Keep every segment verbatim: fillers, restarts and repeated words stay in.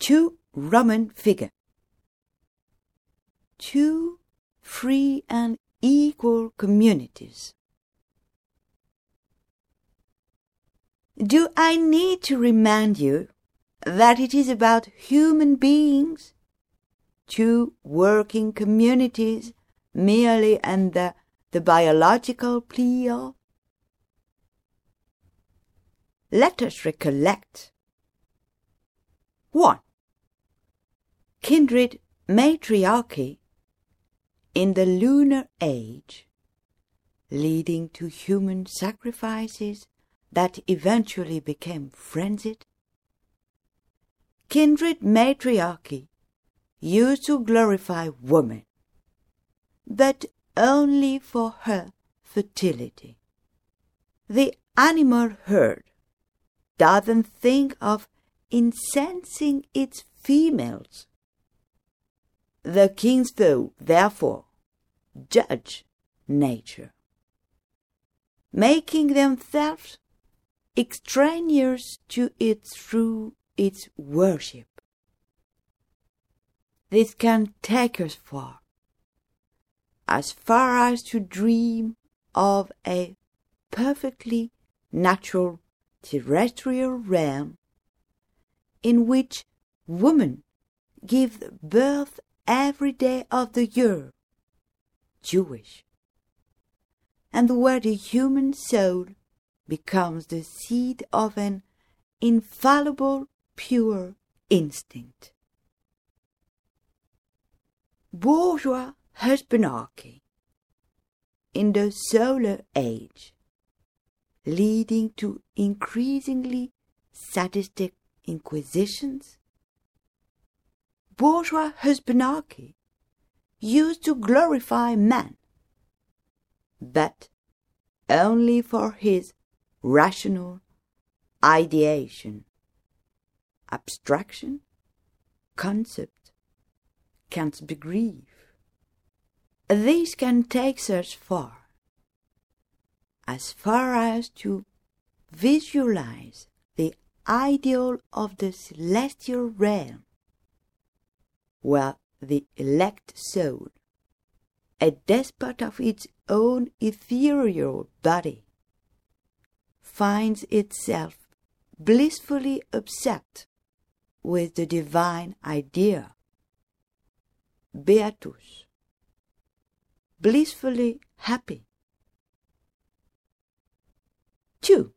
two Roman figure. Two free and equal communities. Do I need to remind you that it is about human beings? Two working communities merely under the biological plea of? Let us recollect. one. Kindred matriarchy in the lunar age, leading to human sacrifices that eventually became frenzied. Kindred matriarchy used to glorify woman, but only for her fertility. The animal herd doesn't think of incensing its females. The kinsfolk, therefore, judge nature, making themselves extraneous to it through its worship. This can take us far, as far as to dream of a perfectly natural terrestrial realm in which woman gives birth every day of the year, Jewish, and where the human soul becomes the seed of an infallible, pure instinct. Bourgeois husbandarchy in the solar age, leading to increasingly sadistic inquisitions. Bourgeois husbandarchy used to glorify man, but only for his rational ideation. Abstraction, concept, can't be grief. This can take us far, as far as to visualize the ideal of the celestial realm, where the elect soul, a despot of its own ethereal body, finds itself blissfully obsessed with the divine idea, beatus, blissfully happy. two.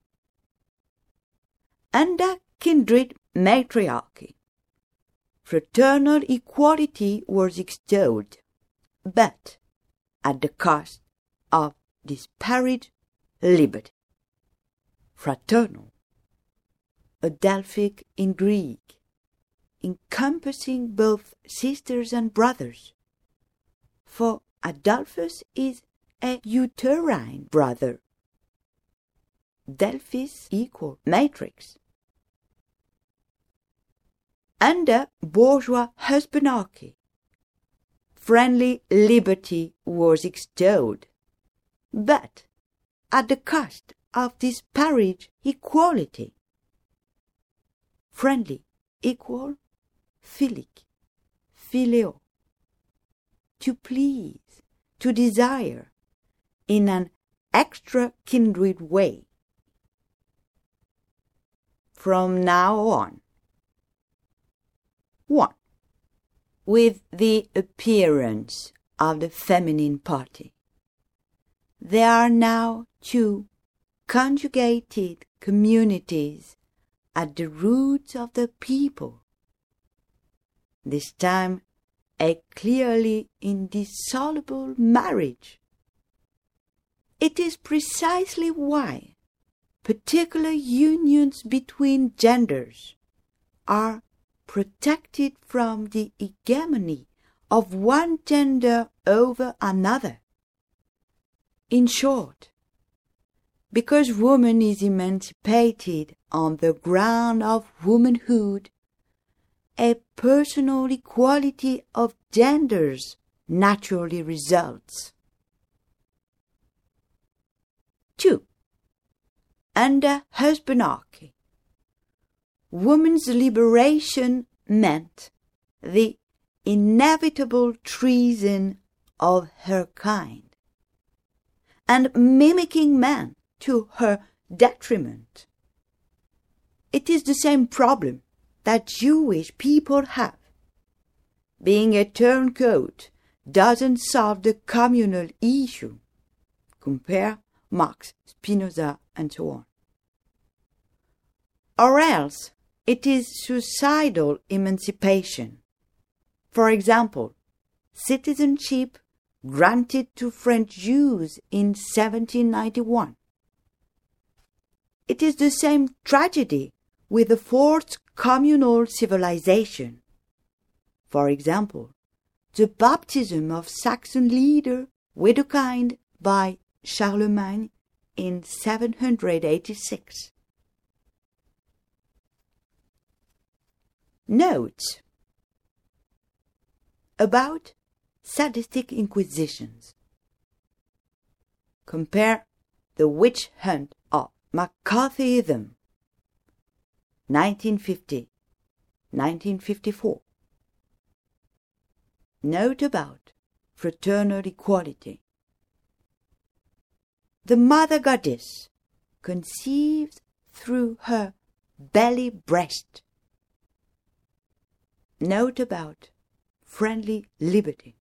Under kindred matriarchy, fraternal equality was extolled, but at the cost of disparate liberty. Fraternal, Adelphic in Greek, encompassing both sisters and brothers, for Adolphus is a uterine brother. Delphis equal matrix. Under bourgeois husbandarchy, friendly liberty was extolled, but at the cost of disparate equality. Friendly equal philic, phileo, to please, to desire, in an extra kindred way. From now on. one. With the appearance of the feminine party, there are now two conjugated communities at the roots of the people, this time a clearly indissoluble marriage. It is precisely why particular unions between genders are protected from the hegemony of one gender over another. In short, because woman is emancipated on the ground of womanhood, a personal equality of genders naturally results. two. Under husbandarchy, woman's liberation meant the inevitable treason of her kind, and mimicking man to her detriment. It is the same problem that Jewish people have. Being a turncoat doesn't solve the communal issue. Compare Marx, Spinoza, and so on. Or else it is suicidal emancipation. For example, citizenship granted to French Jews in seventeen ninety-one. It is the same tragedy with the fourth communal civilization. For example, the baptism of Saxon leader Widukind by Charlemagne in seven hundred eighty-six. Notes about sadistic inquisitions. Compare The Witch Hunt of McCarthyism, nineteen fifty to nineteen fifty-four. Note about fraternal equality. The Mother Goddess conceived through her belly breast. Note about friendly liberty.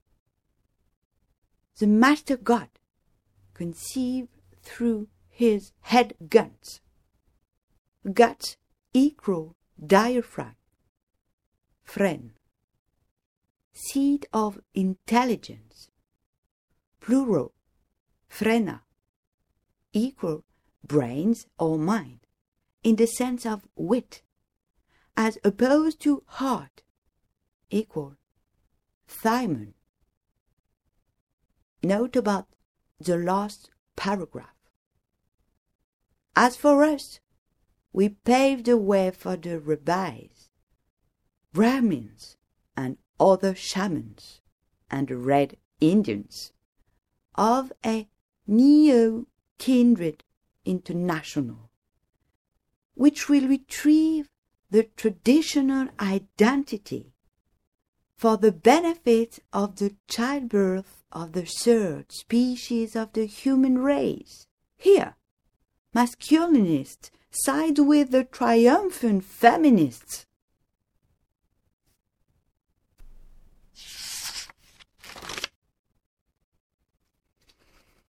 The Master God conceived through his head guts. Guts equal diaphragm. Fren. Seed of intelligence. Plural. Frena. Equal brains or mind, in the sense of wit, as opposed to heart, equal thymon. Note about the last paragraph. As for us, we paved the way for the rabbis, Brahmins, and other shamans, and the Red Indians, of a Neo-Kindred International, which will retrieve the traditional identity for the benefit of the childbirth of the third species of the human race. Here, masculinists side with the triumphant feminists,